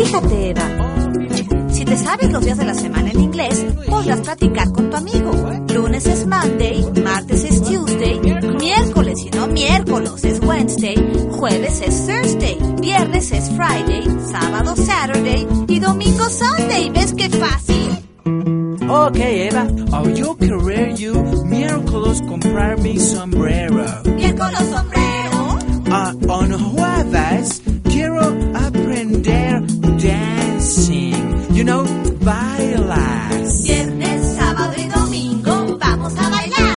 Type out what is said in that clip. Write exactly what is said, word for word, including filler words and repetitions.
Fíjate, Eva, si te sabes los días de la semana en inglés, podrás practicar con tu amigo. Lunes es Monday, martes es Tuesday, miércoles y no miércoles es Wednesday, jueves es Thursday, viernes es Friday, sábado Saturday y domingo Sunday. ¿Ves qué fácil? Okay, Eva, I'll you querer you miércoles comprar mi sombrero. Miércoles